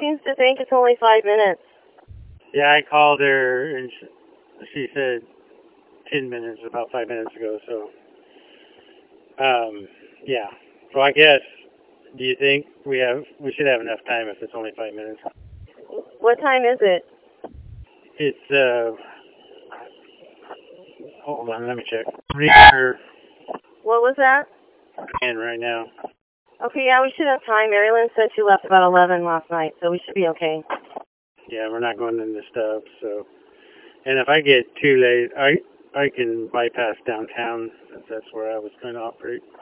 seems to think it's only 5 minutes. Yeah, I called her and she said 10 minutes, about 5 minutes ago. So, yeah. So I guess, do you think we should have enough time if it's only 5 minutes? What time is it? It's hold on, let me check. What was that? And right now. Okay, yeah, we should have time. Marilyn said she left about 11 last night, so we should be okay. Yeah, we're not going into stuff. So, and if I get too late, I can bypass downtown. That's where I was going to operate.